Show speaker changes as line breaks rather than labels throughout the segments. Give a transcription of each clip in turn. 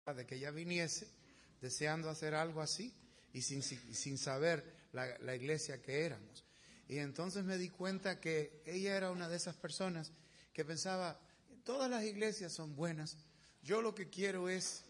de que ella viniese, deseando hacer algo así y sin saber la iglesia que éramos. Y entonces me di cuenta que ella era una de esas personas que pensaba, todas las iglesias son buenas, yo lo que quiero es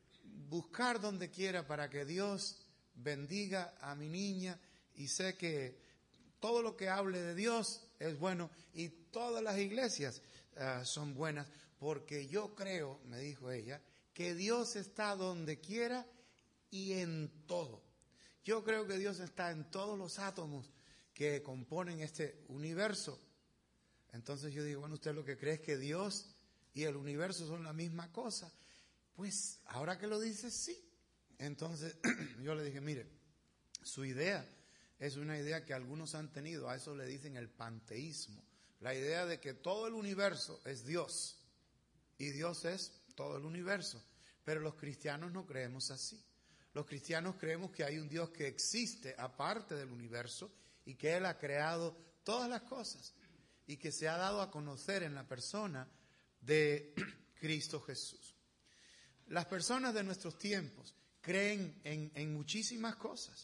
buscar donde quiera para que Dios bendiga a mi niña, y sé que todo lo que hable de Dios es bueno y todas las iglesias son buenas, porque yo creo, me dijo ella, que Dios está donde quiera y en todo. Yo creo que Dios está en todos los átomos que componen este universo. Entonces yo digo, bueno, ¿usted lo que cree es que Dios y el universo son la misma cosa? Pues ahora que lo dice, sí. Entonces yo le dije, mire, su idea es una idea que algunos han tenido, a eso le dicen el panteísmo, la idea de que todo el universo es Dios y Dios es todo el universo, pero los cristianos no creemos así. Los cristianos creemos que hay un Dios que existe aparte del universo y que Él ha creado todas las cosas y que se ha dado a conocer en la persona de Cristo Jesús. Las personas de nuestros tiempos creen en muchísimas cosas,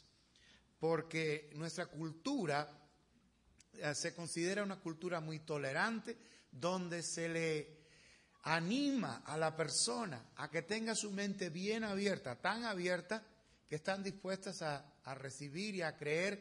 porque nuestra cultura se considera una cultura muy tolerante, donde se le anima a la persona a que tenga su mente bien abierta, tan abierta que están dispuestas a recibir y a creer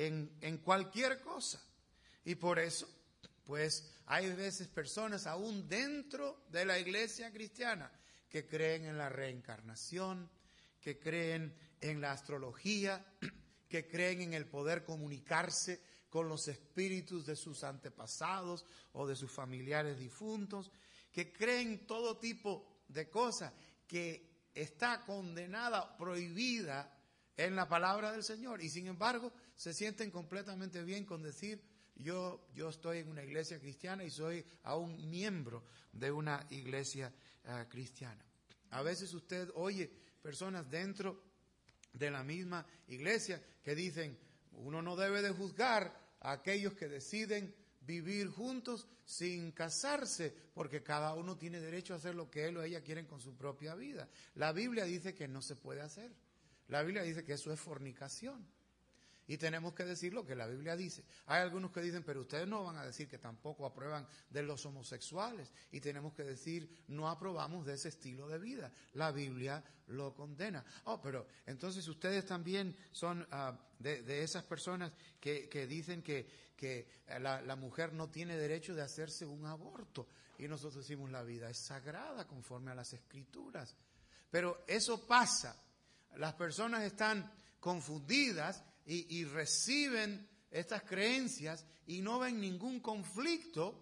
en cualquier cosa. Y por eso, pues hay veces personas aún dentro de la iglesia cristiana que creen en la reencarnación, que creen en la astrología, que creen en el poder comunicarse con los espíritus de sus antepasados o de sus familiares difuntos, que creen todo tipo de cosas que está condenada, prohibida en la palabra del Señor, y sin embargo se sienten completamente bien con decir, yo estoy en una iglesia cristiana y soy aún miembro de una iglesia cristiana. A veces usted oye personas dentro de la misma iglesia que dicen, uno no debe de juzgar a aquellos que deciden vivir juntos sin casarse, porque cada uno tiene derecho a hacer lo que él o ella quieren con su propia vida. La Biblia dice que no se puede hacer. La Biblia dice que eso es fornicación. Y tenemos que decir lo que la Biblia dice. Hay algunos que dicen, pero ustedes no van a decir que tampoco aprueban de los homosexuales. Y tenemos que decir, no aprobamos de ese estilo de vida. La Biblia lo condena. Pero entonces ustedes también son de esas personas que dicen que la mujer no tiene derecho de hacerse un aborto. Y nosotros decimos, la vida es sagrada conforme a las Escrituras. Pero eso pasa. Las personas están confundidas y reciben estas creencias y no ven ningún conflicto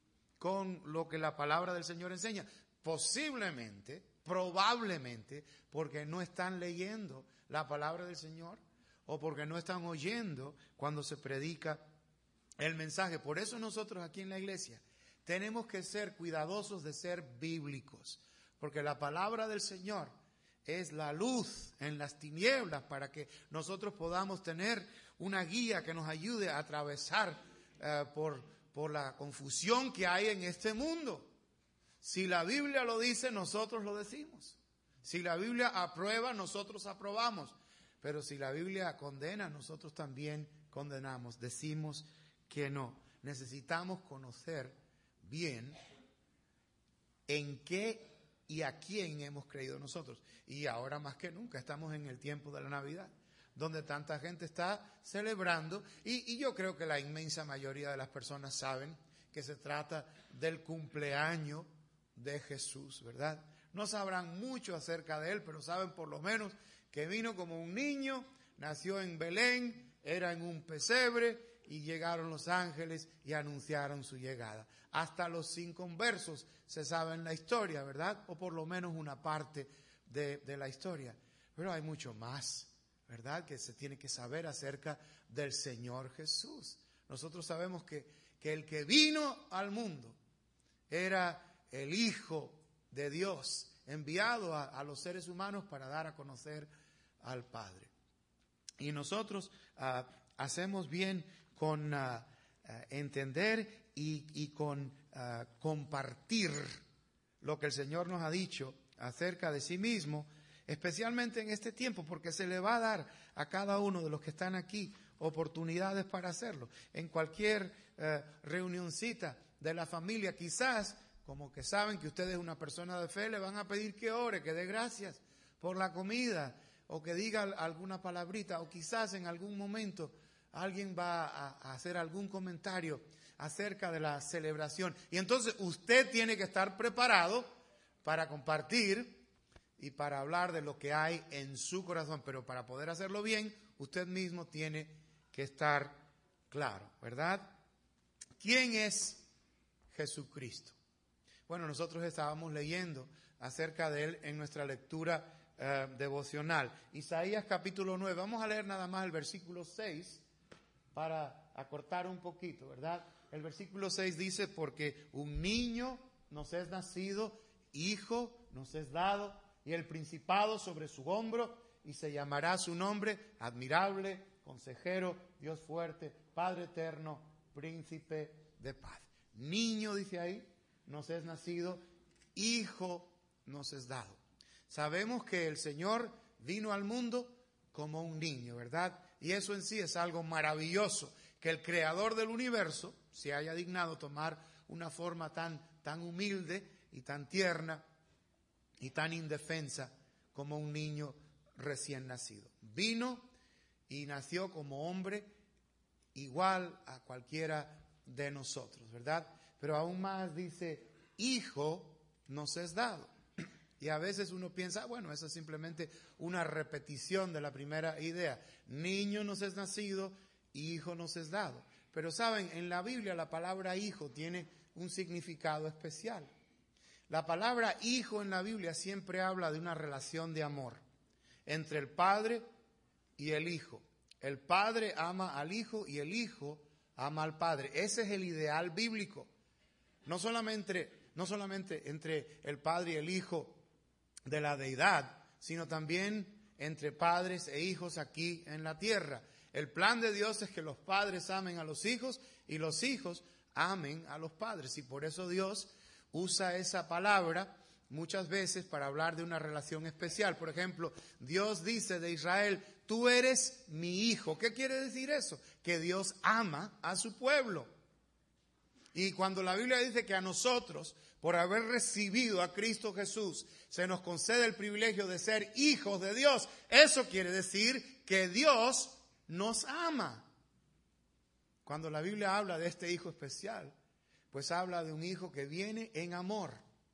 con lo que la palabra del Señor enseña. Posiblemente, probablemente, porque no están leyendo la palabra del Señor o porque no están oyendo cuando se predica el mensaje. Por eso nosotros aquí en la iglesia tenemos que ser cuidadosos de ser bíblicos, porque la palabra del Señor es la luz en las tinieblas para que nosotros podamos tener una guía que nos ayude a atravesar por la confusión que hay en este mundo. Si la Biblia lo dice, nosotros lo decimos. Si la Biblia aprueba, nosotros aprobamos. Pero si la Biblia condena, nosotros también condenamos. Decimos que no. Necesitamos conocer bien en qué y a quién hemos creído nosotros. Y ahora más que nunca estamos en el tiempo de la Navidad, donde tanta gente está celebrando, y yo creo que la inmensa mayoría de las personas saben que se trata del cumpleaños de Jesús, ¿verdad? No sabrán mucho acerca de él, pero saben por lo menos que vino como un niño, nació en Belén, era en un pesebre, y llegaron los ángeles y anunciaron su llegada. Hasta los inconversos se saben la historia, ¿verdad? O por lo menos una parte de la historia. Pero hay mucho más, ¿verdad? Que se tiene que saber acerca del Señor Jesús. Nosotros sabemos que el que vino al mundo era el Hijo de Dios, enviado a los seres humanos para dar a conocer al Padre. Y nosotros hacemos bien con entender y con compartir lo que el Señor nos ha dicho acerca de sí mismo, especialmente en este tiempo, porque se le va a dar a cada uno de los que están aquí oportunidades para hacerlo. En cualquier reunioncita de la familia, quizás, como que saben que usted es una persona de fe, le van a pedir que ore, que dé gracias por la comida, o que diga alguna palabrita, o quizás en algún momento alguien va a hacer algún comentario acerca de la celebración. Y entonces usted tiene que estar preparado para compartir y para hablar de lo que hay en su corazón. Pero para poder hacerlo bien, usted mismo tiene que estar claro, ¿verdad? ¿Quién es Jesucristo? Bueno, nosotros estábamos leyendo acerca de él en nuestra lectura devocional. Isaías capítulo 9. Vamos a leer nada más el versículo 6 para acortar un poquito, ¿verdad? El versículo 6 dice, porque un niño nos es nacido, hijo nos es dado, y el principado sobre su hombro, y se llamará su nombre admirable, consejero, Dios fuerte, Padre eterno, príncipe de paz. Niño, dice ahí, nos es nacido, hijo nos es dado. Sabemos que el Señor vino al mundo como un niño, ¿verdad? Y eso en sí es algo maravilloso, que el creador del universo se haya dignado tomar una forma tan humilde y tan tierna y tan indefensa como un niño recién nacido. Vino y nació como hombre igual a cualquiera de nosotros, ¿verdad? Pero aún más dice, hijo nos es dado. Y a veces uno piensa, bueno, eso es simplemente una repetición de la primera idea. Niño nos es nacido, hijo nos es dado. Pero saben, en la Biblia la palabra hijo tiene un significado especial. La palabra hijo en la Biblia siempre habla de una relación de amor entre el padre y el hijo. El padre ama al hijo y el hijo ama al padre. Ese es el ideal bíblico. No solamente entre el padre y el hijo de la deidad, sino también entre padres e hijos aquí en la tierra. El plan de Dios es que los padres amen a los hijos y los hijos amen a los padres. Y por eso Dios usa esa palabra muchas veces para hablar de una relación especial. Por ejemplo, Dios dice de Israel, tú eres mi hijo. ¿Qué quiere decir eso? Que Dios ama a su pueblo. Y cuando la Biblia dice que a nosotros, por haber recibido a Cristo Jesús, se nos concede el privilegio de ser hijos de Dios, eso quiere decir que Dios nos ama. Cuando la Biblia habla de este hijo especial, pues habla de un hijo que viene en amor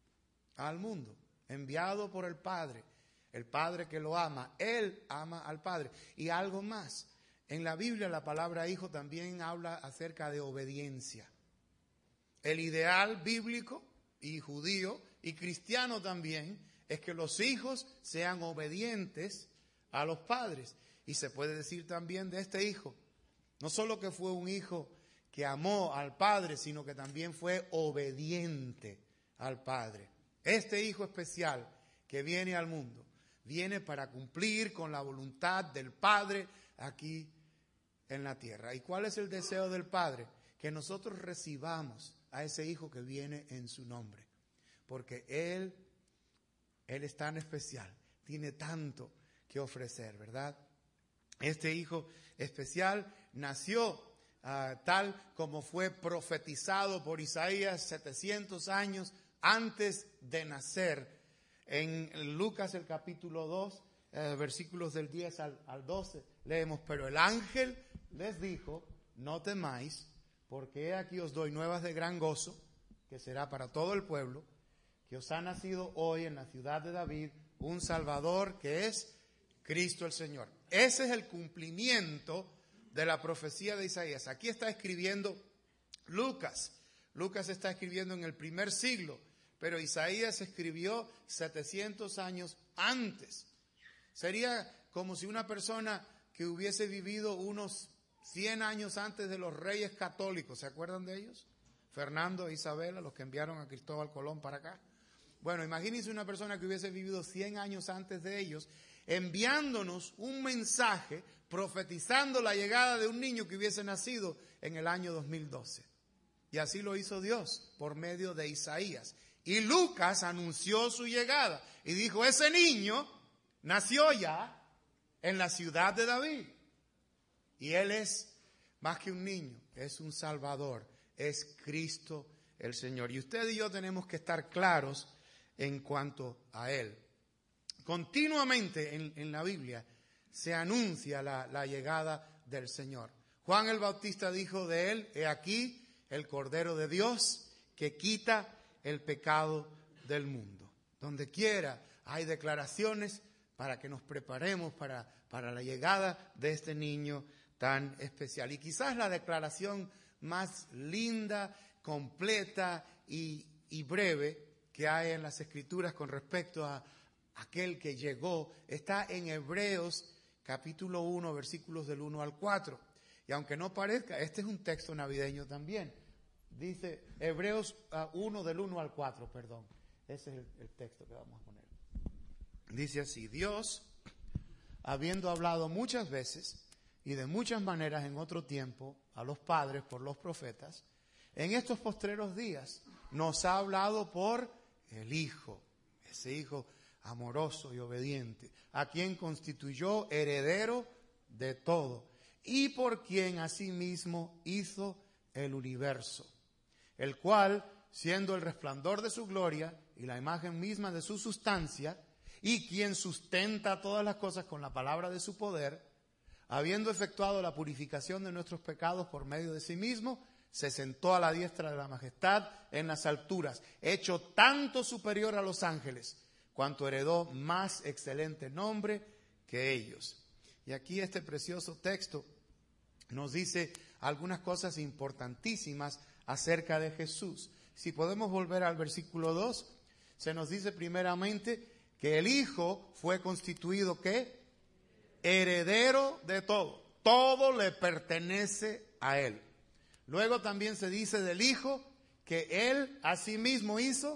al mundo, enviado por el Padre que lo ama, él ama al Padre. Y algo más, en la Biblia la palabra hijo también habla acerca de obediencia. El ideal bíblico y judío y cristiano también es que los hijos sean obedientes a los padres. Y se puede decir también de este hijo, no solo que fue un hijo que amó al padre, sino que también fue obediente al padre. Este hijo especial que viene al mundo, viene para cumplir con la voluntad del Padre aquí en la tierra. ¿Y cuál es el deseo del Padre? Que nosotros recibamos a ese hijo que viene en su nombre. Porque Él es tan especial, tiene tanto que ofrecer, ¿verdad? Este hijo especial nació tal como fue profetizado por Isaías 700 años antes de nacer. En Lucas el capítulo 2, versículos del 10 al 12, leemos, pero el ángel les dijo, no temáis, porque he aquí os doy nuevas de gran gozo, que será para todo el pueblo, que os ha nacido hoy en la ciudad de David un Salvador que es Cristo el Señor. Ese es el cumplimiento de la profecía de Isaías. Aquí está escribiendo Lucas. Lucas está escribiendo en el primer siglo, pero Isaías escribió 700 años antes. Sería como si una persona que hubiese vivido unos 100 años antes de los reyes católicos, ¿se acuerdan de ellos? Fernando e Isabela, los que enviaron a Cristóbal Colón para acá. Bueno, imagínense una persona que hubiese vivido 100 años antes de ellos, enviándonos un mensaje, profetizando la llegada de un niño que hubiese nacido en el año 2012. Y así lo hizo Dios por medio de Isaías. Y Lucas anunció su llegada y dijo, ese niño nació ya en la ciudad de David. Y él es más que un niño, es un Salvador, es Cristo el Señor. Y usted y yo tenemos que estar claros en cuanto a él. Continuamente en la Biblia se anuncia la llegada del Señor. Juan el Bautista dijo de él, he aquí el Cordero de Dios que quita el pecado del mundo. Donde quiera hay declaraciones para que nos preparemos para la llegada de este niño tan especial. Y quizás la declaración más linda, completa y breve que hay en las Escrituras con respecto a aquel que llegó está en Hebreos capítulo 1, versículos del 1 al 4. Y aunque no parezca, este es un texto navideño también. Dice Hebreos 1 del 1 al 4, perdón. Ese es el texto que vamos a poner. Dice así, Dios, habiendo hablado muchas veces y de muchas maneras en otro tiempo a los padres por los profetas, en estos postreros días nos ha hablado por el Hijo, ese Hijo amoroso y obediente, a quien constituyó heredero de todo y por quien asimismo hizo el universo, el cual, siendo el resplandor de su gloria y la imagen misma de su sustancia, y quien sustenta todas las cosas con la palabra de su poder, habiendo efectuado la purificación de nuestros pecados por medio de sí mismo, se sentó a la diestra de la majestad en las alturas, hecho tanto superior a los ángeles, cuanto heredó más excelente nombre que ellos. Y aquí este precioso texto nos dice algunas cosas importantísimas acerca de Jesús. Si podemos volver al versículo 2, se nos dice primeramente que el Hijo fue constituido, ¿qué? Heredero de todo. Todo le pertenece a Él. Luego también se dice del Hijo que Él asimismo hizo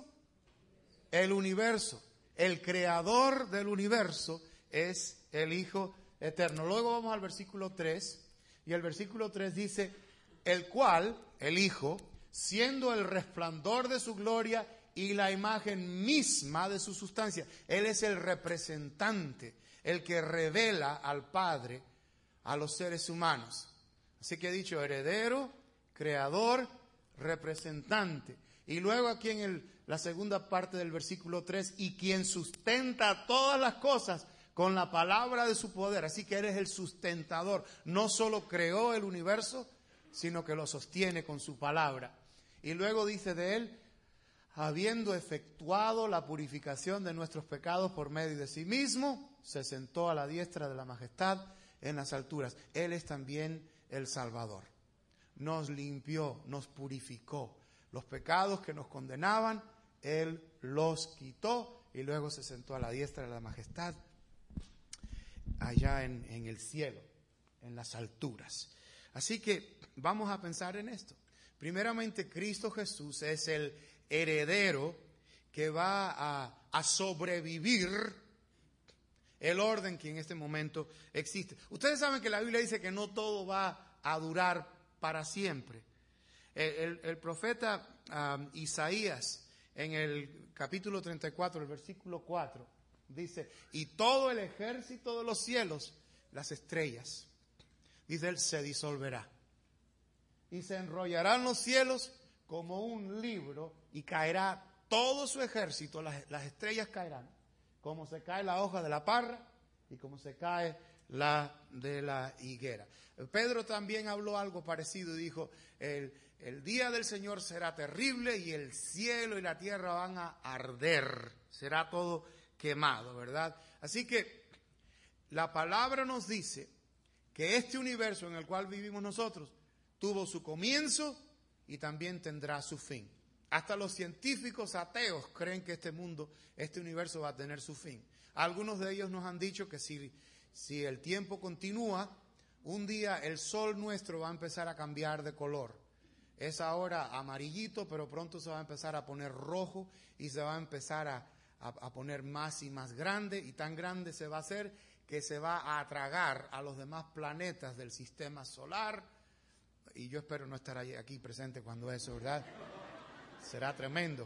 el universo. El creador del universo es el Hijo eterno. Luego vamos al versículo 3. Y el versículo 3 dice, el cual, el Hijo, siendo el resplandor de su gloria y la imagen misma de su sustancia. Él es el representante, el que revela al Padre a los seres humanos. Así que he dicho heredero, creador, representante. Y luego aquí en la segunda parte del versículo 3, y quien sustenta todas las cosas con la palabra de su poder. Así que Él es el sustentador. No solo creó el universo, sino que lo sostiene con su palabra. Y luego dice de Él, habiendo efectuado la purificación de nuestros pecados por medio de sí mismo, se sentó a la diestra de la majestad en las alturas. Él es también el Salvador. Nos limpió, nos purificó. Los pecados que nos condenaban, Él los quitó y luego se sentó a la diestra de la majestad allá en el cielo, en las alturas. Así que vamos a pensar en esto. Primeramente, Cristo Jesús es el heredero que va a sobrevivir el orden que en este momento existe. Ustedes saben que la Biblia dice que no todo va a durar para siempre. El profeta Isaías, en el capítulo 34, el versículo 4, dice, y todo el ejército de los cielos, las estrellas, dice él, se disolverá. Y se enrollarán los cielos como un libro y caerá todo su ejército, las estrellas caerán, como se cae la hoja de la parra y como se cae la de la higuera. Pedro también habló algo parecido y dijo, el día del Señor será terrible y el cielo y la tierra van a arder, será todo quemado, ¿verdad? Así que la palabra nos dice que este universo en el cual vivimos nosotros tuvo su comienzo y también tendrá su fin. Hasta los científicos ateos creen que este mundo, este universo va a tener su fin. Algunos de ellos nos han dicho que si el tiempo continúa, un día el sol nuestro va a empezar a cambiar de color. Es ahora amarillito, pero pronto se va a empezar a poner rojo y se va a empezar a poner más y más grande, y tan grande se va a hacer que se va a tragar a los demás planetas del sistema solar. Y yo espero no estar aquí presente cuando eso, ¿verdad? Será tremendo.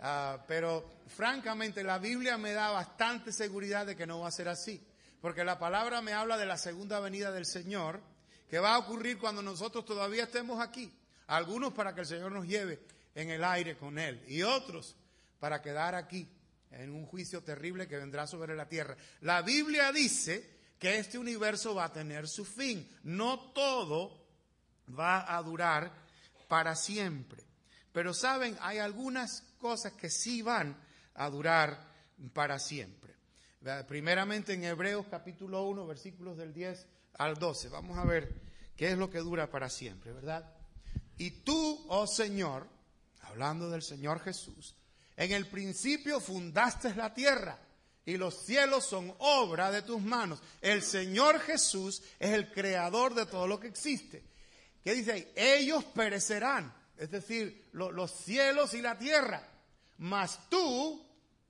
Pero francamente la Biblia me da bastante seguridad de que no va a ser así. Porque la palabra me habla de la segunda venida del Señor, que va a ocurrir cuando nosotros todavía estemos aquí. Algunos para que el Señor nos lleve en el aire con Él, y otros para quedar aquí en un juicio terrible que vendrá sobre la tierra. La Biblia dice que este universo va a tener su fin. No todo va a durar para siempre. Pero saben, hay algunas cosas que sí van a durar para siempre. Primeramente en Hebreos capítulo 1, versículos del 10 al 12. Vamos a ver qué es lo que dura para siempre, ¿verdad? Y tú, oh Señor, hablando del Señor Jesús, en el principio fundaste la tierra y los cielos son obra de tus manos. El Señor Jesús es el creador de todo lo que existe. ¿Qué dice ahí? Ellos perecerán, es decir, los cielos y la tierra. Mas tú,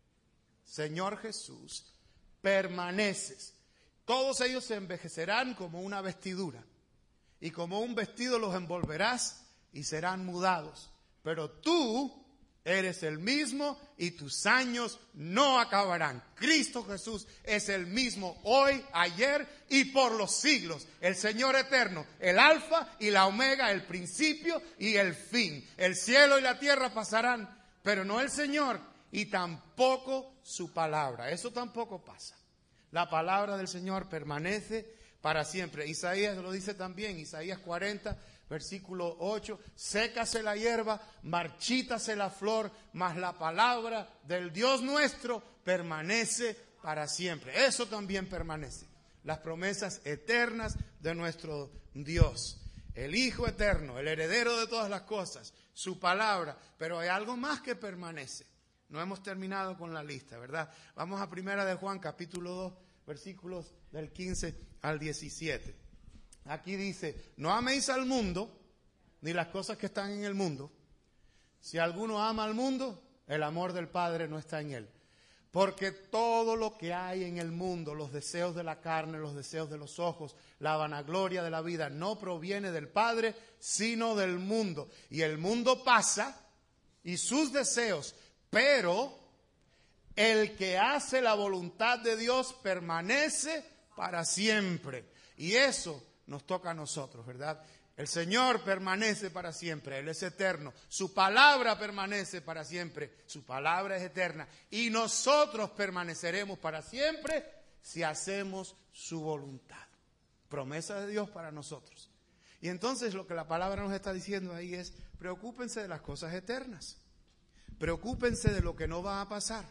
Señor Jesús, permaneces. Todos ellos se envejecerán como una vestidura, y como un vestido los envolverás y serán mudados. Pero tú eres el mismo y tus años no acabarán. Cristo Jesús es el mismo hoy, ayer y por los siglos. El Señor eterno, el alfa y la omega, el principio y el fin. El cielo y la tierra pasarán, pero no el Señor y tampoco su palabra. Eso tampoco pasa. La palabra del Señor permanece para siempre. Isaías lo dice también, Isaías 40, versículo 8, sécase la hierba, marchítase la flor, mas la palabra del Dios nuestro permanece para siempre. Eso también permanece. Las promesas eternas de nuestro Dios. El Hijo eterno, el heredero de todas las cosas, su palabra. Pero hay algo más que permanece. No hemos terminado con la lista, ¿verdad? Vamos a Primera de Juan, capítulo 2, versículos del 15 al 17. Aquí dice, no améis al mundo, ni las cosas que están en el mundo. Si alguno ama al mundo, el amor del Padre no está en él. Porque todo lo que hay en el mundo, los deseos de la carne, los deseos de los ojos, la vanagloria de la vida, no proviene del Padre, sino del mundo. Y el mundo pasa, y sus deseos, pero el que hace la voluntad de Dios permanece para siempre. Y eso nos toca a nosotros, ¿verdad? El Señor permanece para siempre, Él es eterno. Su palabra permanece para siempre, su palabra es eterna. Y nosotros permaneceremos para siempre si hacemos su voluntad. Promesa de Dios para nosotros. Y entonces lo que la palabra nos está diciendo ahí es, preocúpense de las cosas eternas. Preocúpense de lo que no va a pasar.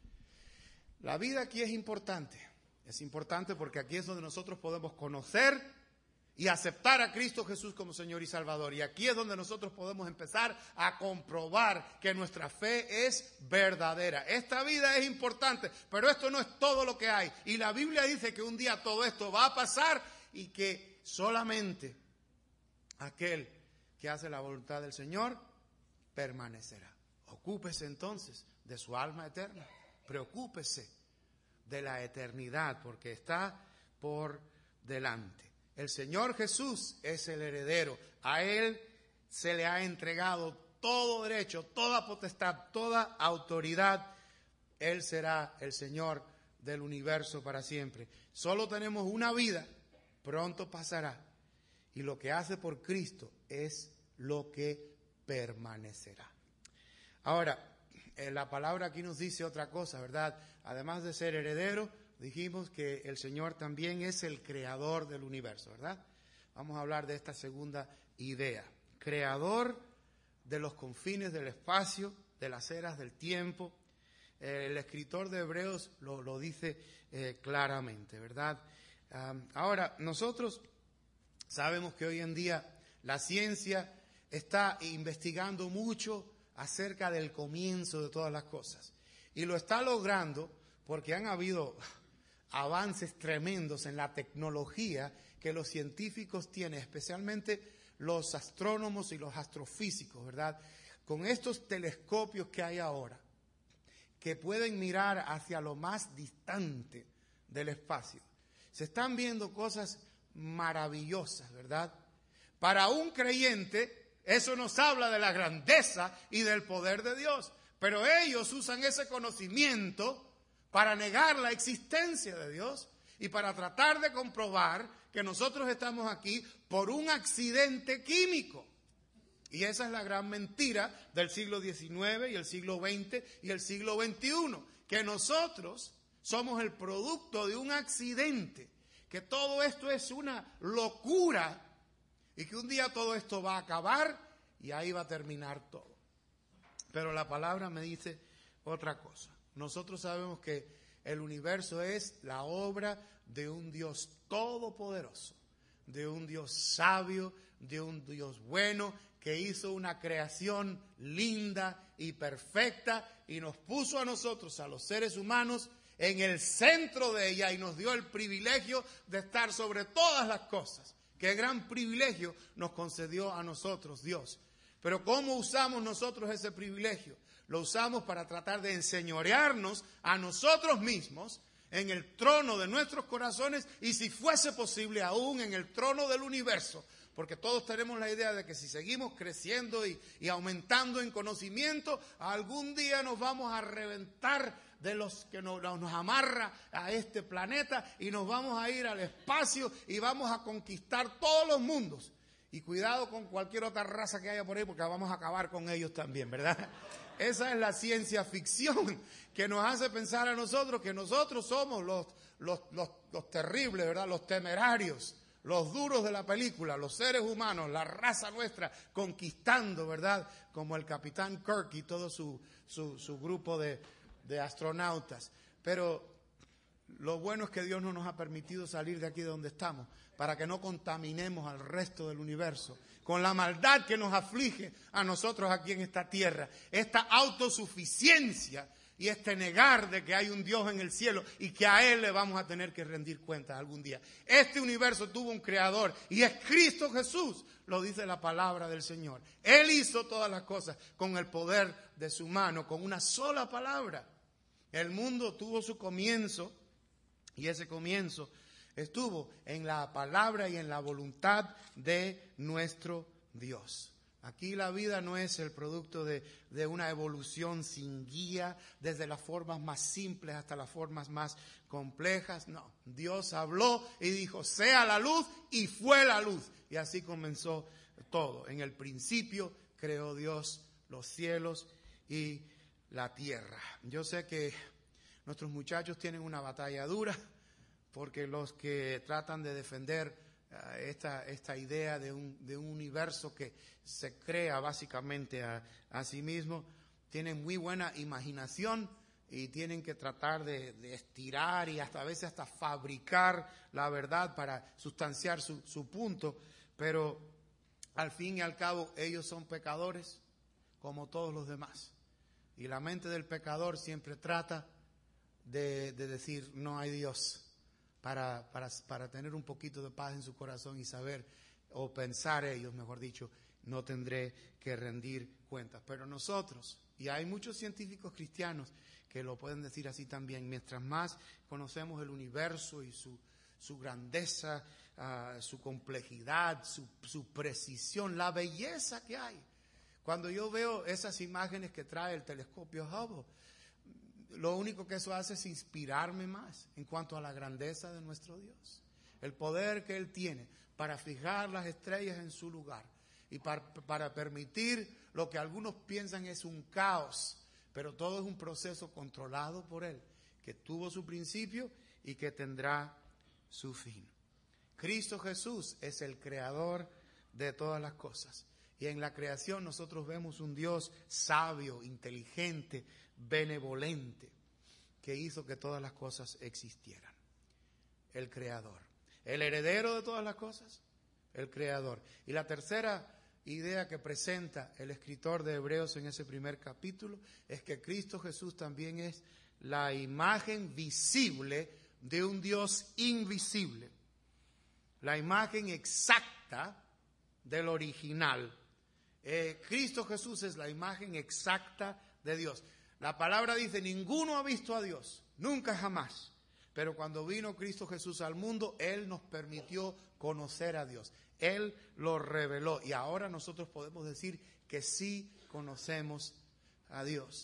La vida aquí es importante. Es importante porque aquí es donde nosotros podemos conocer y aceptar a Cristo Jesús como Señor y Salvador. Y aquí es donde nosotros podemos empezar a comprobar que nuestra fe es verdadera. Esta vida es importante, pero esto no es todo lo que hay. Y la Biblia dice que un día todo esto va a pasar y que solamente aquel que hace la voluntad del Señor permanecerá. Ocúpese entonces de su alma eterna. Preocúpese de la eternidad porque está por delante. El Señor Jesús es el heredero. A Él se le ha entregado todo derecho, toda potestad, toda autoridad. Él será el Señor del universo para siempre. Solo tenemos una vida, pronto pasará. Y lo que hace por Cristo es lo que permanecerá. Ahora, la palabra aquí nos dice otra cosa, ¿verdad? Además de ser heredero, dijimos que el Señor también es el creador del universo, ¿verdad? Vamos a hablar de esta segunda idea. Creador de los confines del espacio, de las eras del tiempo. El escritor de Hebreos lo dice claramente, ¿verdad? Ahora, nosotros sabemos que hoy en día la ciencia está investigando mucho acerca del comienzo de todas las cosas. Y lo está logrando porque han habido avances tremendos en la tecnología que los científicos tienen, especialmente los astrónomos y los astrofísicos, ¿verdad? Con estos telescopios que hay ahora, que pueden mirar hacia lo más distante del espacio. Se están viendo cosas maravillosas, ¿verdad? Para un creyente, eso nos habla de la grandeza y del poder de Dios. Pero ellos usan ese conocimiento para negar la existencia de Dios y para tratar de comprobar que nosotros estamos aquí por un accidente químico. Y esa es la gran mentira del siglo XIX y el siglo XX y el siglo XXI, que nosotros somos el producto de un accidente, que todo esto es una locura y que un día todo esto va a acabar y ahí va a terminar todo. Pero la palabra me dice otra cosa. Nosotros sabemos que el universo es la obra de un Dios todopoderoso, de un Dios sabio, de un Dios bueno, que hizo una creación linda y perfecta y nos puso a nosotros, a los seres humanos, en el centro de ella y nos dio el privilegio de estar sobre todas las cosas. Qué gran privilegio nos concedió a nosotros Dios. Pero ¿cómo usamos nosotros ese privilegio? Lo usamos para tratar de enseñorearnos a nosotros mismos en el trono de nuestros corazones y, si fuese posible, aún en el trono del universo. Porque todos tenemos la idea de que si seguimos creciendo y aumentando en conocimiento, algún día nos vamos a reventar de los que nos amarra a este planeta y nos vamos a ir al espacio y vamos a conquistar todos los mundos. Y cuidado con cualquier otra raza que haya por ahí, porque vamos a acabar con ellos también, ¿verdad? Esa es la ciencia ficción que nos hace pensar a nosotros que nosotros somos los terribles, ¿verdad? Los temerarios, los duros de la película, los seres humanos, la raza nuestra conquistando, ¿verdad? Como el Capitán Kirk y todo su grupo de astronautas. Pero lo bueno es que Dios no nos ha permitido salir de aquí de donde estamos para que no contaminemos al resto del universo con la maldad que nos aflige a nosotros aquí en esta tierra. Esta autosuficiencia y este negar de que hay un Dios en el cielo y que a Él le vamos a tener que rendir cuentas algún día. Este universo tuvo un creador y es Cristo Jesús, lo dice la palabra del Señor. Él hizo todas las cosas con el poder de su mano, con una sola palabra. El mundo tuvo su comienzo y ese comienzo estuvo en la palabra y en la voluntad de nuestro Dios. Aquí la vida no es el producto de una evolución sin guía, desde las formas más simples hasta las formas más complejas. No, Dios habló y dijo, sea la luz, y fue la luz. Y así comenzó todo. En el principio creó Dios los cielos y la tierra. Yo sé que nuestros muchachos tienen una batalla dura, porque los que tratan de defender esta idea de un universo que se crea básicamente a sí mismo, tienen muy buena imaginación y tienen que tratar de estirar y hasta a veces hasta fabricar la verdad para sustanciar su punto, pero al fin y al cabo ellos son pecadores como todos los demás. Y la mente del pecador siempre trata de decir no hay Dios, para tener un poquito de paz en su corazón y saber, o pensar ellos, mejor dicho, no tendré que rendir cuentas. Pero nosotros, y hay muchos científicos cristianos que lo pueden decir así también, mientras más conocemos el universo y su grandeza, su complejidad, su precisión, la belleza que hay. Cuando yo veo esas imágenes que trae el telescopio Hubble, lo único que eso hace es inspirarme más en cuanto a la grandeza de nuestro Dios. El poder que Él tiene para fijar las estrellas en su lugar y para permitir lo que algunos piensan es un caos, pero todo es un proceso controlado por Él, que tuvo su principio y que tendrá su fin. Cristo Jesús es el creador de todas las cosas. Y en la creación nosotros vemos un Dios sabio, inteligente, benevolente, que hizo que todas las cosas existieran. El creador. El heredero de todas las cosas, el creador. Y la tercera idea que presenta el escritor de Hebreos en ese primer capítulo es que Cristo Jesús también es la imagen visible de un Dios invisible. La imagen exacta del original. Cristo Jesús es la imagen exacta de Dios. La palabra dice, ninguno ha visto a Dios, nunca jamás. Pero cuando vino Cristo Jesús al mundo, Él nos permitió conocer a Dios. Él lo reveló y ahora nosotros podemos decir que sí conocemos a Dios.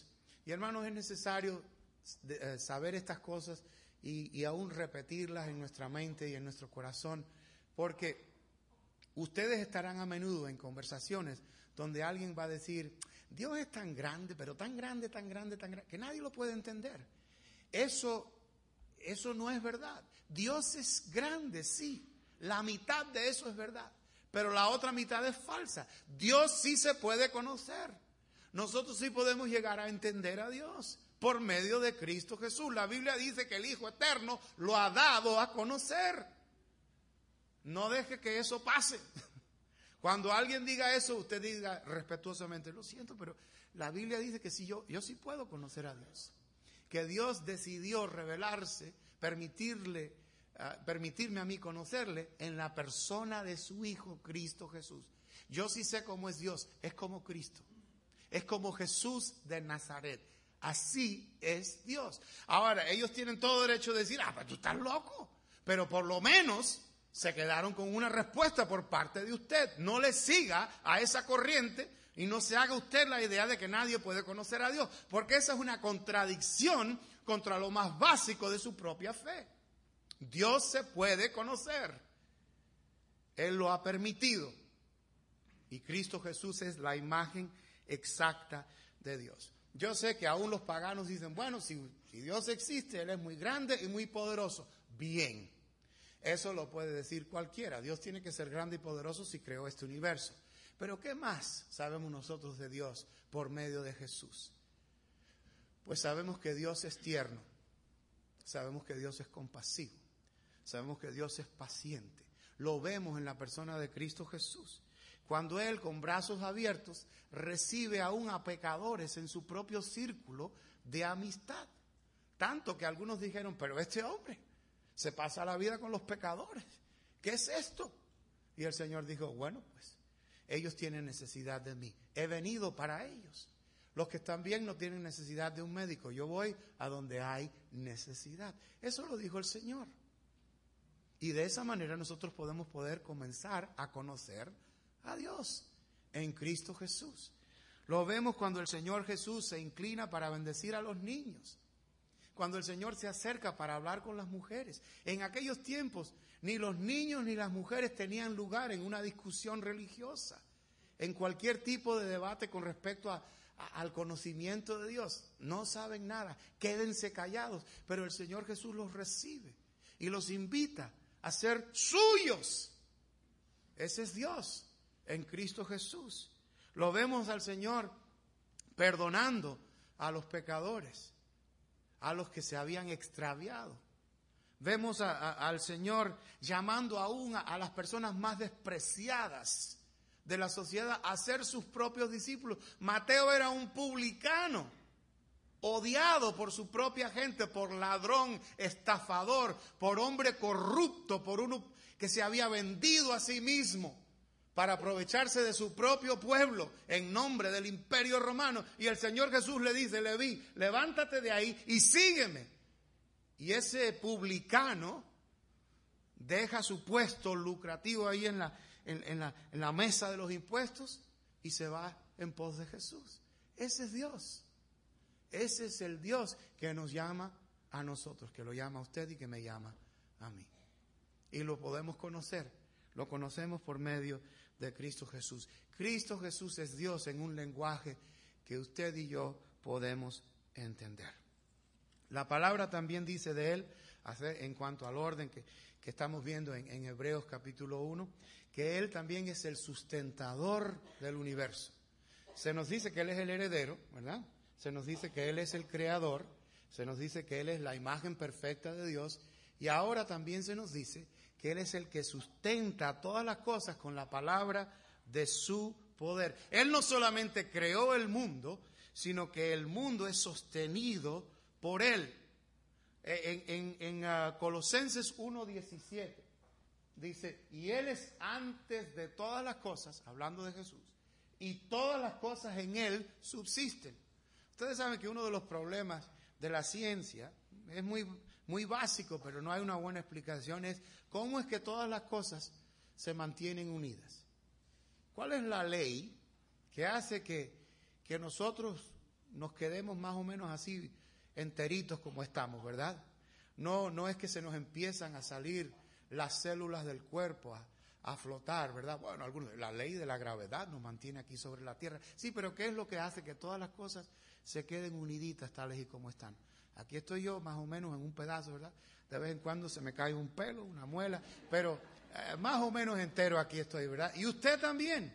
Y hermanos, es necesario saber estas cosas y aún repetirlas en nuestra mente y en nuestro corazón, porque ustedes estarán a menudo en conversaciones donde alguien va a decir, Dios es tan grande, pero tan grande, tan grande, tan grande, que nadie lo puede entender. Eso no es verdad. Dios es grande, sí. La mitad de eso es verdad, pero la otra mitad es falsa. Dios sí se puede conocer. Nosotros sí podemos llegar a entender a Dios por medio de Cristo Jesús. La Biblia dice que el Hijo Eterno lo ha dado a conocer. No deje que eso pase. Cuando alguien diga eso, usted diga respetuosamente, lo siento, pero la Biblia dice que sí, yo sí puedo conocer a Dios. Que Dios decidió revelarse, permitirme a mí conocerle en la persona de su Hijo Cristo Jesús. Yo sí sé cómo es Dios, es como Cristo, es como Jesús de Nazaret. Así es Dios. Ahora, ellos tienen todo derecho de decir, pero tú estás loco, pero por lo menos se quedaron con una respuesta por parte de usted. No le siga a esa corriente y no se haga usted la idea de que nadie puede conocer a Dios, porque esa es una contradicción contra lo más básico de su propia fe. Dios se puede conocer. Él lo ha permitido. Y Cristo Jesús es la imagen exacta de Dios. Yo sé que aún los paganos dicen, bueno, si Dios existe, Él es muy grande y muy poderoso. Bien, eso lo puede decir cualquiera. Dios tiene que ser grande y poderoso si creó este universo. Pero ¿qué más sabemos nosotros de Dios por medio de Jesús? Pues sabemos que Dios es tierno, sabemos que Dios es compasivo, sabemos que Dios es paciente. Lo vemos en la persona de Cristo Jesús. Cuando Él, con brazos abiertos, recibe aún a pecadores en su propio círculo de amistad. Tanto que algunos dijeron, pero este hombre se pasa la vida con los pecadores. ¿Qué es esto? Y el Señor dijo, bueno, pues ellos tienen necesidad de mí. He venido para ellos. Los que están bien no tienen necesidad de un médico. Yo voy a donde hay necesidad. Eso lo dijo el Señor. Y de esa manera nosotros podemos comenzar a conocer a Dios en Cristo Jesús. Lo vemos cuando el Señor Jesús se inclina para bendecir a los niños. Cuando el Señor se acerca para hablar con las mujeres. En aquellos tiempos, ni los niños ni las mujeres tenían lugar en una discusión religiosa, en cualquier tipo de debate con respecto al conocimiento de Dios. No saben nada, quédense callados. Pero el Señor Jesús los recibe y los invita a ser suyos. Ese es Dios en Cristo Jesús. Lo vemos al Señor perdonando a los pecadores, a los que se habían extraviado. Vemos al Señor llamando aún a las personas más despreciadas de la sociedad a ser sus propios discípulos. Mateo era un publicano, odiado por su propia gente, por ladrón, estafador, por hombre corrupto, por uno que se había vendido a sí mismo para aprovecharse de su propio pueblo en nombre del Imperio Romano. Y el Señor Jesús le dice, Leví, levántate de ahí y sígueme. Y ese publicano deja su puesto lucrativo ahí en la mesa de los impuestos y se va en pos de Jesús. Ese es Dios. Ese es el Dios que nos llama a nosotros, que lo llama a usted y que me llama a mí. Y lo podemos conocer, lo conocemos por medio de Cristo Jesús. Cristo Jesús es Dios en un lenguaje que usted y yo podemos entender. La palabra también dice de Él, en cuanto al orden que estamos viendo en Hebreos capítulo 1, que Él también es el sustentador del universo. Se nos dice que Él es el heredero, ¿verdad? Se nos dice que Él es el creador, se nos dice que Él es la imagen perfecta de Dios, y ahora también se nos dice que Él es el que sustenta todas las cosas con la palabra de su poder. Él no solamente creó el mundo, sino que el mundo es sostenido por Él. En Colosenses 1:17 dice, y Él es antes de todas las cosas, hablando de Jesús, y todas las cosas en Él subsisten. Ustedes saben que uno de los problemas de la ciencia es muy básico, pero no hay una buena explicación, es cómo es que todas las cosas se mantienen unidas. ¿Cuál es la ley que hace que nosotros nos quedemos más o menos así enteritos como estamos, ¿verdad? No es que se nos empiezan a salir las células del cuerpo a flotar, ¿verdad? Bueno, la ley de la gravedad nos mantiene aquí sobre la tierra. Sí, pero ¿qué es lo que hace que todas las cosas se queden uniditas tales y como están? Aquí estoy yo más o menos en un pedazo, ¿verdad? De vez en cuando se me cae un pelo, una muela, pero más o menos entero aquí estoy, ¿verdad? Y usted también.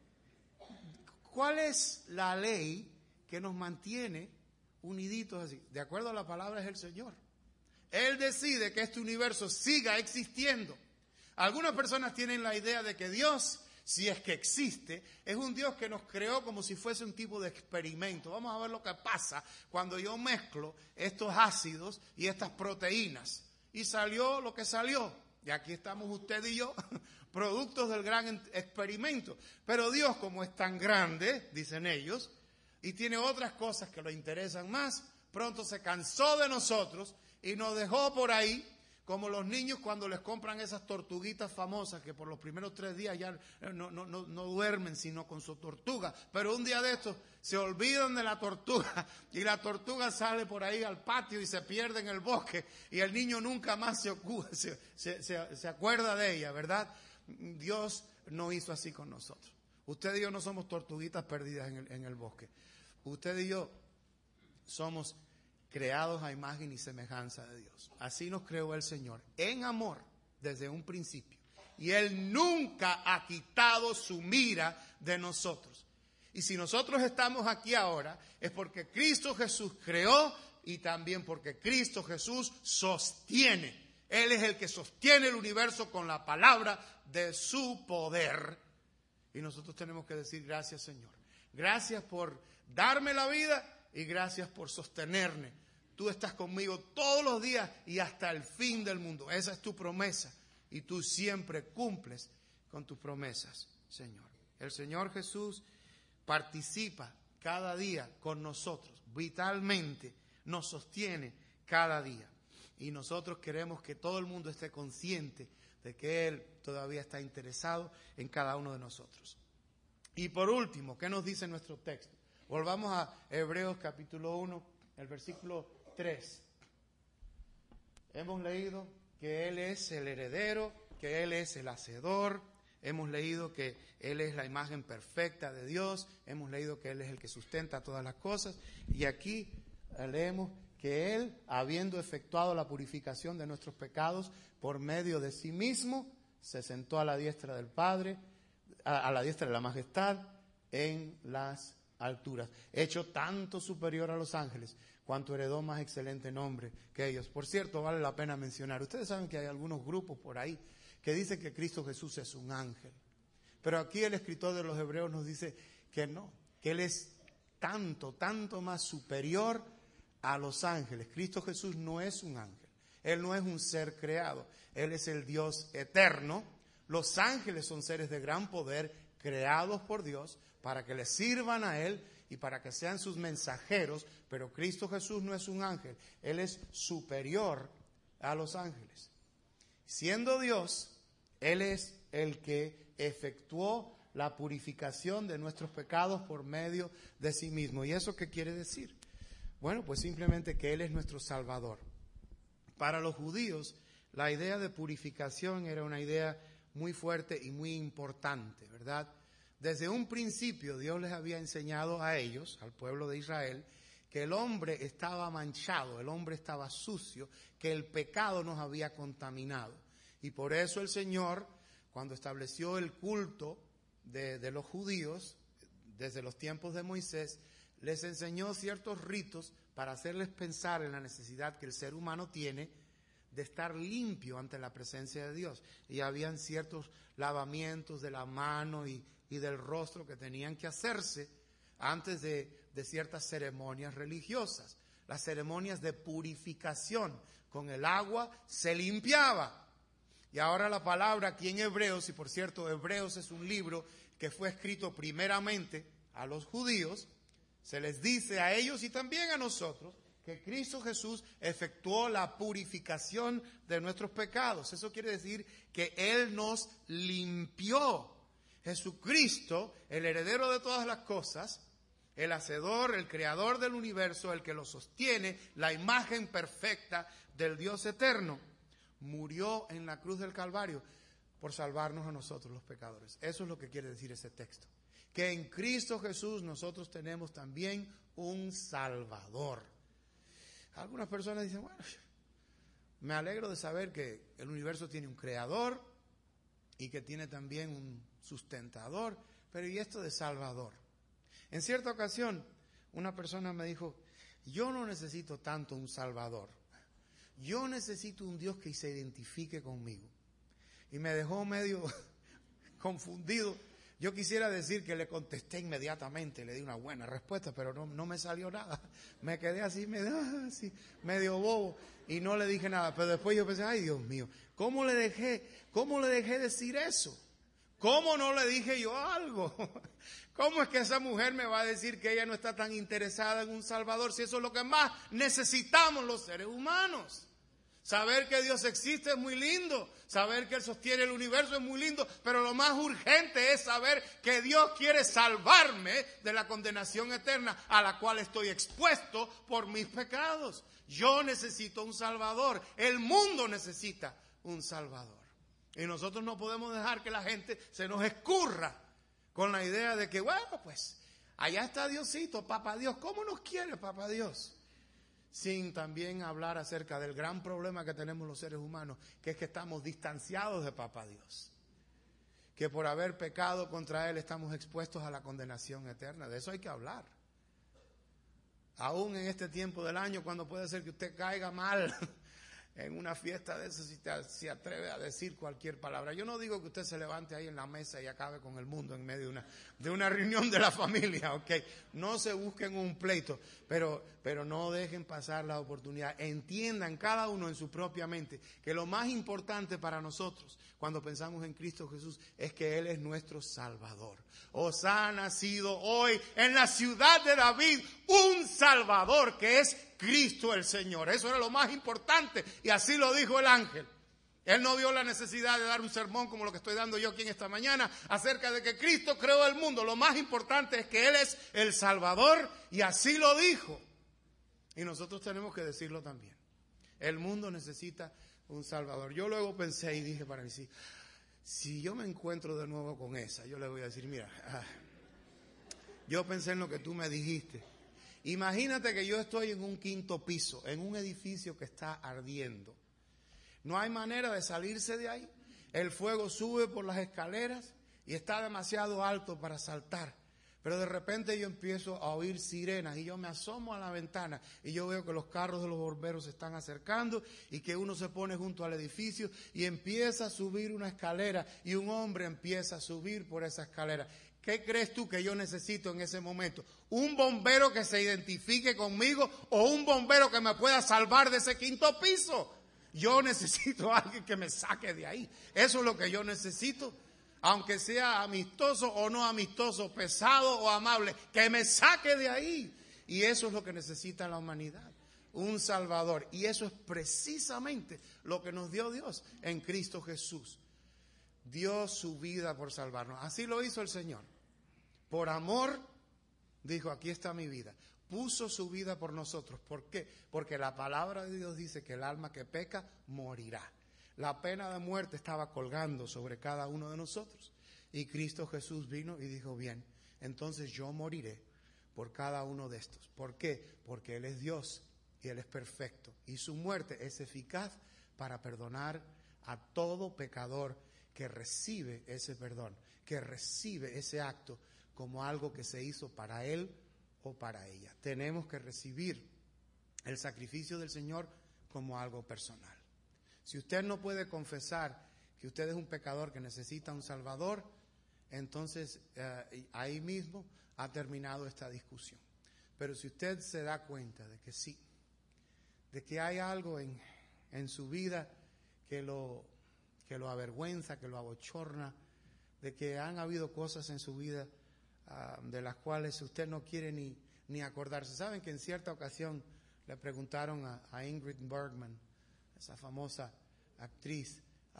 ¿Cuál es la ley que nos mantiene uniditos así? De acuerdo a la palabra es el Señor. Él decide que este universo siga existiendo. Algunas personas tienen la idea de que Dios, si es que existe, es un Dios que nos creó como si fuese un tipo de experimento. Vamos a ver lo que pasa cuando yo mezclo estos ácidos y estas proteínas. Y salió lo que salió. Y aquí estamos usted y yo, productos del gran experimento. Pero Dios, como es tan grande, dicen ellos, y tiene otras cosas que lo interesan más, pronto se cansó de nosotros y nos dejó por ahí, como los niños cuando les compran esas tortuguitas famosas que por los primeros 3 días ya no duermen sino con su tortuga. Pero un día de estos se olvidan de la tortuga y la tortuga sale por ahí al patio y se pierde en el bosque y el niño nunca más se acuerda de ella, ¿verdad? Dios no hizo así con nosotros. Usted y yo no somos tortuguitas perdidas en el bosque. Usted y yo somos creados a imagen y semejanza de Dios. Así nos creó el Señor, en amor, desde un principio. Y Él nunca ha quitado su mira de nosotros. Y si nosotros estamos aquí ahora, es porque Cristo Jesús creó y también porque Cristo Jesús sostiene. Él es el que sostiene el universo con la palabra de su poder. Y nosotros tenemos que decir gracias, Señor. Gracias por darme la vida y gracias por sostenerme. Tú estás conmigo todos los días y hasta el fin del mundo. Esa es tu promesa y tú siempre cumples con tus promesas, Señor. El Señor Jesús participa cada día con nosotros, vitalmente nos sostiene cada día. Y nosotros queremos que todo el mundo esté consciente de que Él todavía está interesado en cada uno de nosotros. Y por último, ¿qué nos dice nuestro texto? Volvamos a Hebreos capítulo 1, el versículo 3. Hemos leído que Él es el heredero, que Él es el hacedor. Hemos leído que Él es la imagen perfecta de Dios. Hemos leído que Él es el que sustenta todas las cosas. Y aquí leemos que Él, habiendo efectuado la purificación de nuestros pecados por medio de sí mismo, se sentó a la diestra del Padre, a la diestra de la majestad en las alturas, hecho tanto superior a los ángeles, cuanto heredó más excelente nombre que ellos. Por cierto, vale la pena mencionar, ustedes saben que hay algunos grupos por ahí que dicen que Cristo Jesús es un ángel, pero aquí el escritor de los Hebreos nos dice que no, que Él es tanto más superior a los ángeles. Cristo Jesús no es un ángel, Él no es un ser creado, Él es el Dios eterno. Los ángeles son seres de gran poder creados por Dios para que le sirvan a Él y para que sean sus mensajeros, pero Cristo Jesús no es un ángel, Él es superior a los ángeles. Siendo Dios, Él es el que efectuó la purificación de nuestros pecados por medio de sí mismo. ¿Y eso qué quiere decir? Bueno, pues simplemente que Él es nuestro Salvador. Para los judíos, la idea de purificación era una idea muy fuerte y muy importante, ¿verdad? Desde un principio Dios les había enseñado a ellos, al pueblo de Israel, que el hombre estaba manchado, el hombre estaba sucio, que el pecado nos había contaminado. Y por eso el Señor, cuando estableció el culto de los judíos, desde los tiempos de Moisés, les enseñó ciertos ritos para hacerles pensar en la necesidad que el ser humano tiene de estar limpio ante la presencia de Dios. Y habían ciertos lavamientos de la mano y del rostro que tenían que hacerse antes de ciertas ceremonias religiosas. Las ceremonias de purificación. Con el agua se limpiaba. Y ahora la palabra aquí en Hebreos, y por cierto, Hebreos es un libro que fue escrito primeramente a los judíos, se les dice a ellos y también a nosotros que Cristo Jesús efectuó la purificación de nuestros pecados. Eso quiere decir que Él nos limpió. Jesucristo, el heredero de todas las cosas, El hacedor, el creador del universo, el que lo sostiene, la imagen perfecta del Dios eterno, murió en la cruz del Calvario por salvarnos a nosotros los pecadores. Eso es lo que quiere decir ese texto. Que en Cristo Jesús nosotros tenemos también un Salvador. Algunas personas dicen, bueno, me alegro de saber que el universo tiene un creador y que tiene también un sustentador, pero ¿y esto de Salvador? En cierta ocasión, una persona me dijo, yo no necesito tanto un Salvador, yo necesito un Dios que se identifique conmigo. Y me dejó medio confundido. Yo quisiera decir que le contesté inmediatamente, le di una buena respuesta, pero no me salió nada. Me quedé así medio bobo y no le dije nada. Pero después yo pensé, ay Dios mío, ¿cómo le dejé decir eso? ¿Cómo no le dije yo algo? ¿Cómo es que esa mujer me va a decir que ella no está tan interesada en un Salvador si eso es lo que más necesitamos los seres humanos? Saber que Dios existe es muy lindo, saber que Él sostiene el universo es muy lindo, pero lo más urgente es saber que Dios quiere salvarme de la condenación eterna a la cual estoy expuesto por mis pecados. Yo necesito un Salvador, el mundo necesita un Salvador. Y nosotros no podemos dejar que la gente se nos escurra con la idea de que, bueno, pues, allá está Diosito, Papá Dios. ¿Cómo nos quiere Papá Dios? Sin también hablar acerca del gran problema que tenemos los seres humanos, que es que estamos distanciados de Papá Dios. Que por haber pecado contra Él estamos expuestos a la condenación eterna. De eso hay que hablar. Aún en este tiempo del año, cuando puede ser que usted caiga mal en una fiesta de esas, si se atreve a decir cualquier palabra. Yo no digo que usted se levante ahí en la mesa y acabe con el mundo en medio de una reunión de la familia, ¿ok? No se busquen un pleito, pero no dejen pasar la oportunidad. Entiendan cada uno en su propia mente que lo más importante para nosotros cuando pensamos en Cristo Jesús es que Él es nuestro Salvador. Os ha nacido hoy en la ciudad de David un Salvador que es Cristo el Señor. Eso era lo más importante y así lo dijo el ángel. Él no vio la necesidad de dar un sermón como lo que estoy dando yo aquí en esta mañana acerca de que Cristo creó el mundo. Lo más importante es que Él es el Salvador y así lo dijo. Y nosotros tenemos que decirlo también. El mundo necesita un Salvador. Yo luego pensé y dije para mí, si yo me encuentro de nuevo con esa, yo le voy a decir, mira, yo pensé en lo que tú me dijiste. Imagínate que yo estoy en un 5º piso, en un edificio que está ardiendo. No hay manera de salirse de ahí. El fuego sube por las escaleras y está demasiado alto para saltar. Pero de repente yo empiezo a oír sirenas y yo me asomo a la ventana y yo veo que los carros de los bomberos se están acercando y que uno se pone junto al edificio y empieza a subir una escalera y un hombre empieza a subir por esa escalera. ¿Qué crees tú que yo necesito en ese momento? ¿Un bombero que se identifique conmigo o un bombero que me pueda salvar de ese 5º piso? Yo necesito a alguien que me saque de ahí. Eso es lo que yo necesito. Aunque sea amistoso o no amistoso, pesado o amable, que me saque de ahí. Y eso es lo que necesita la humanidad. Un Salvador. Y eso es precisamente lo que nos dio Dios en Cristo Jesús. Dio su vida por salvarnos. Así lo hizo el Señor. Por amor, dijo, aquí está mi vida. Puso su vida por nosotros. ¿Por qué? Porque la palabra de Dios dice que el alma que peca morirá. La pena de muerte estaba colgando sobre cada uno de nosotros. Y Cristo Jesús vino y dijo, bien, entonces yo moriré por cada uno de estos. ¿Por qué? Porque Él es Dios y Él es perfecto. Y su muerte es eficaz para perdonar a todo pecador que recibe ese perdón, que recibe ese acto como algo que se hizo para él o para ella. Tenemos que recibir el sacrificio del Señor como algo personal. Si usted no puede confesar que usted es un pecador que necesita un Salvador, entonces ahí mismo ha terminado esta discusión. Pero si usted se da cuenta de que sí, de que hay algo en su vida que lo avergüenza, que lo abochorna, de que han habido cosas en su vida de las cuales usted no quiere ni acordarse. Saben que en cierta ocasión le preguntaron a Ingrid Bergman, esa famosa actriz,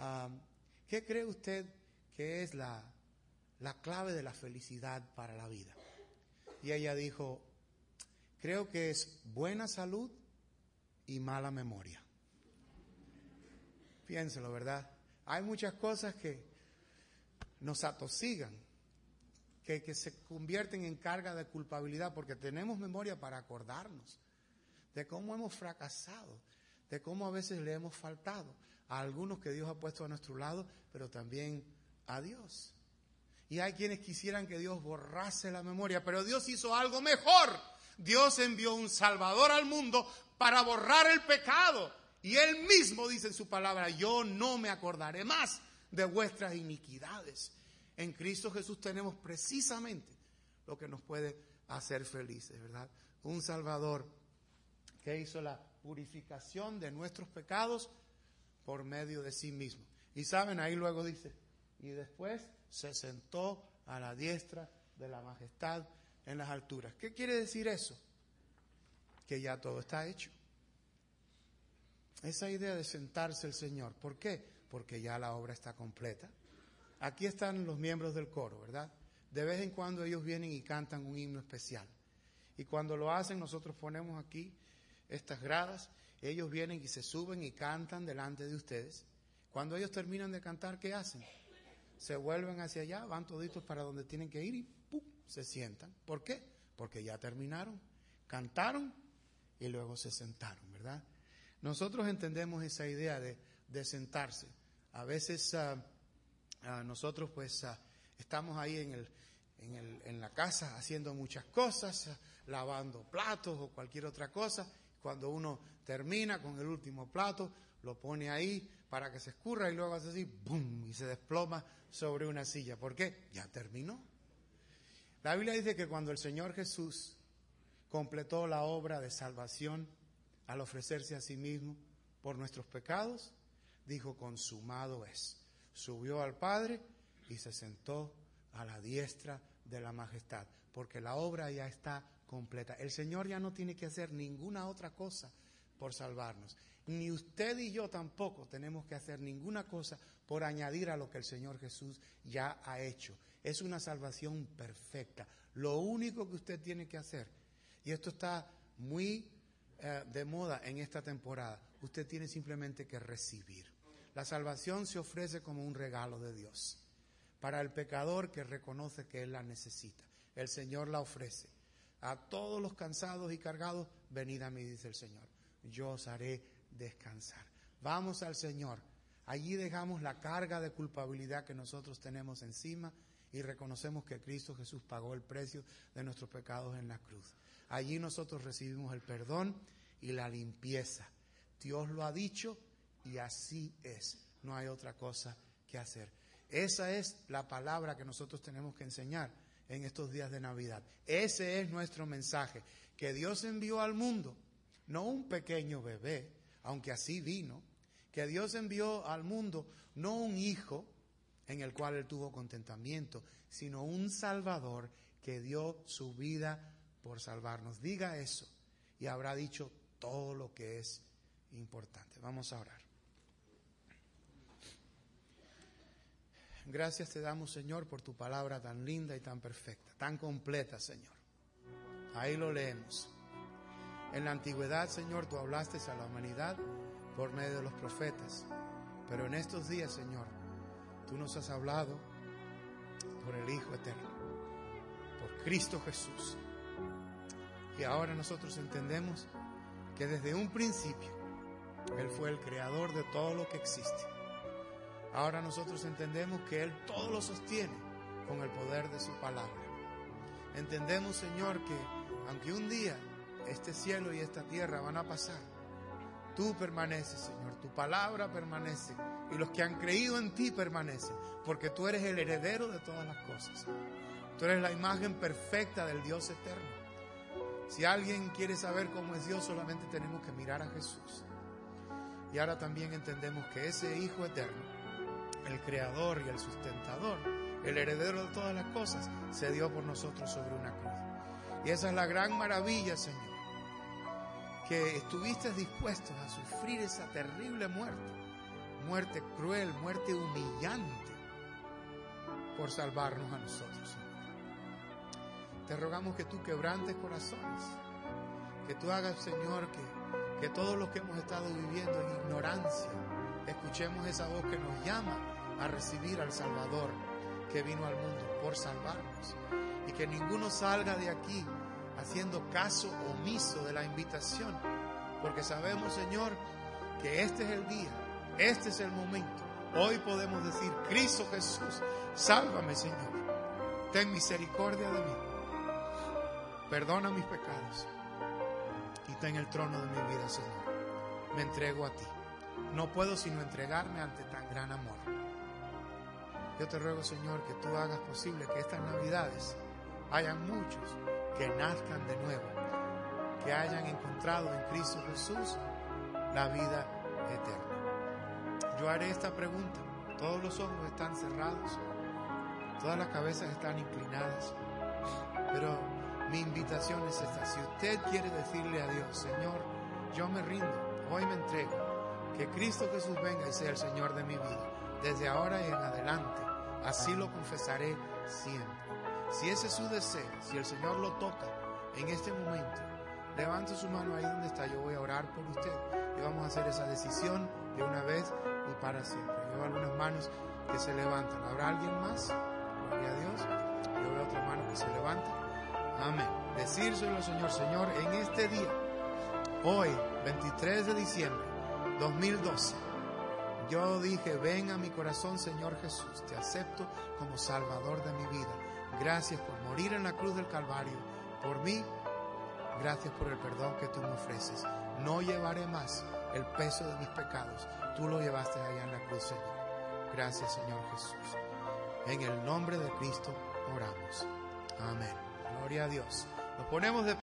¿qué cree usted que es la clave de la felicidad para la vida? y ella dijo, creo que es buena salud y mala memoria. Piénselo, ¿verdad? Hay muchas cosas que nos atosigan, que se convierten en carga de culpabilidad, porque tenemos memoria para acordarnos de cómo hemos fracasado, de cómo a veces le hemos faltado a algunos que Dios ha puesto a nuestro lado, pero también a Dios. Y hay quienes quisieran que Dios borrase la memoria, pero Dios hizo algo mejor. Dios envió un Salvador al mundo para borrar el pecado. Y Él mismo dice en su palabra, yo no me acordaré más de vuestras iniquidades. En Cristo Jesús tenemos precisamente lo que nos puede hacer felices, ¿verdad? Un Salvador que hizo la purificación de nuestros pecados por medio de sí mismo. Y saben, ahí luego dice, y después se sentó a la diestra de la majestad en las alturas. ¿Qué quiere decir eso? Que ya todo está hecho. Esa idea de sentarse el Señor. ¿Por qué? Porque ya la obra está completa. Aquí están los miembros del coro, ¿verdad? De vez en cuando ellos vienen y cantan un himno especial. Y cuando lo hacen, nosotros ponemos aquí estas gradas. Ellos vienen y se suben y cantan delante de ustedes. Cuando ellos terminan de cantar, ¿qué hacen? Se vuelven hacia allá, van toditos para donde tienen que ir y ¡pum!, se sientan. ¿Por qué? Porque ya terminaron, cantaron y luego se sentaron, ¿verdad? Nosotros entendemos esa idea de sentarse. A veces nosotros pues estamos ahí en la casa haciendo muchas cosas, lavando platos o cualquier otra cosa. Cuando uno termina con el último plato, lo pone ahí para que se escurra y luego hace así, ¡bum!, y se desploma sobre una silla. ¿Por qué? Ya terminó. La Biblia dice que cuando el Señor Jesús completó la obra de salvación al ofrecerse a sí mismo por nuestros pecados, dijo, consumado es. Subió al Padre y se sentó a la diestra de la majestad, porque la obra ya está completa. El Señor ya no tiene que hacer ninguna otra cosa por salvarnos. Ni usted y yo tampoco tenemos que hacer ninguna cosa por añadir a lo que el Señor Jesús ya ha hecho. Es una salvación perfecta. Lo único que usted tiene que hacer, y esto está muy de moda en esta temporada, usted tiene simplemente que recibir. La salvación se ofrece como un regalo de Dios para el pecador que reconoce que él la necesita. El Señor la ofrece. A todos los cansados y cargados, venid a mí, dice el Señor. Yo os haré descansar. Vamos al Señor. Allí dejamos la carga de culpabilidad que nosotros tenemos encima y reconocemos que Cristo Jesús pagó el precio de nuestros pecados en la cruz. Allí nosotros recibimos el perdón y la limpieza. Dios lo ha dicho y así es. No hay otra cosa que hacer. Esa es la palabra que nosotros tenemos que enseñar en estos días de Navidad. Ese es nuestro mensaje, que Dios envió al mundo, no un pequeño bebé, aunque así vino, que Dios envió al mundo no un hijo en el cual él tuvo contentamiento, sino un Salvador que dio su vida por salvarnos. Diga eso y habrá dicho todo lo que es importante. Vamos a orar. Gracias te damos, Señor, por tu palabra tan linda y tan perfecta, tan completa, Señor. Ahí lo leemos. En la antigüedad, Señor, tú hablaste a la humanidad por medio de los profetas. Pero en estos días, Señor, tú nos has hablado por el Hijo Eterno, por Cristo Jesús. Y ahora nosotros entendemos que desde un principio Él fue el creador de todo lo que existe. Ahora nosotros entendemos que Él todo lo sostiene con el poder de su palabra. Entendemos, Señor, que aunque un día este cielo y esta tierra van a pasar, tú permaneces, Señor, tu palabra permanece y los que han creído en ti permanecen, porque tú eres el heredero de todas las cosas. Tú eres la imagen perfecta del Dios eterno. Si alguien quiere saber cómo es Dios, solamente tenemos que mirar a Jesús. Y ahora también entendemos que ese Hijo eterno, el creador y el sustentador, el heredero de todas las cosas, se dio por nosotros sobre una cruz. Y esa es la gran maravilla, Señor, que estuviste dispuestos a sufrir esa terrible muerte cruel, muerte humillante, por salvarnos a nosotros, Señor. te rogamos que tú quebrantes corazones, que tú hagas, Señor, que todos los que hemos estado viviendo en ignorancia, escuchemos esa voz que nos llama a recibir al Salvador que vino al mundo por salvarnos, y que ninguno salga de aquí haciendo caso omiso de la invitación, porque sabemos, Señor, que este es el día, este es el momento. Hoy podemos decir: Cristo Jesús, sálvame, Señor, ten misericordia de mí, perdona mis pecados y ten el trono de mi vida, Señor. Me entrego a ti, no puedo sino entregarme ante tan gran amor. Yo te ruego, Señor, que tú hagas posible que estas Navidades hayan muchos que nazcan de nuevo, que hayan encontrado en Cristo Jesús la vida eterna. Yo haré esta pregunta. Todos los ojos están cerrados, todas las cabezas están inclinadas, pero mi invitación es esta: si usted quiere decirle a Dios: Señor, yo me rindo, hoy me entrego, que Cristo Jesús venga y sea el Señor de mi vida, desde ahora y en adelante, así lo confesaré siempre. Si ese es su deseo, si el Señor lo toca en este momento, levante su mano ahí donde está. Yo voy a orar por usted y vamos a hacer esa decisión de una vez y para siempre. Veo algunas manos que se levantan. ¿Habrá alguien más? Gloria a Dios. Yo veo otra mano que se levanta. Amén. Decírselo, Señor: Señor, en este día, hoy, 23 de diciembre 2012, yo dije: ven a mi corazón, Señor Jesús, te acepto como Salvador de mi vida. Gracias por morir en la cruz del Calvario por mí. Gracias por el perdón que tú me ofreces. No llevaré más el peso de mis pecados. Tú lo llevaste allá en la cruz, Señor. Gracias, Señor Jesús. En el nombre de Cristo oramos. Amén. Gloria a Dios. Nos ponemos de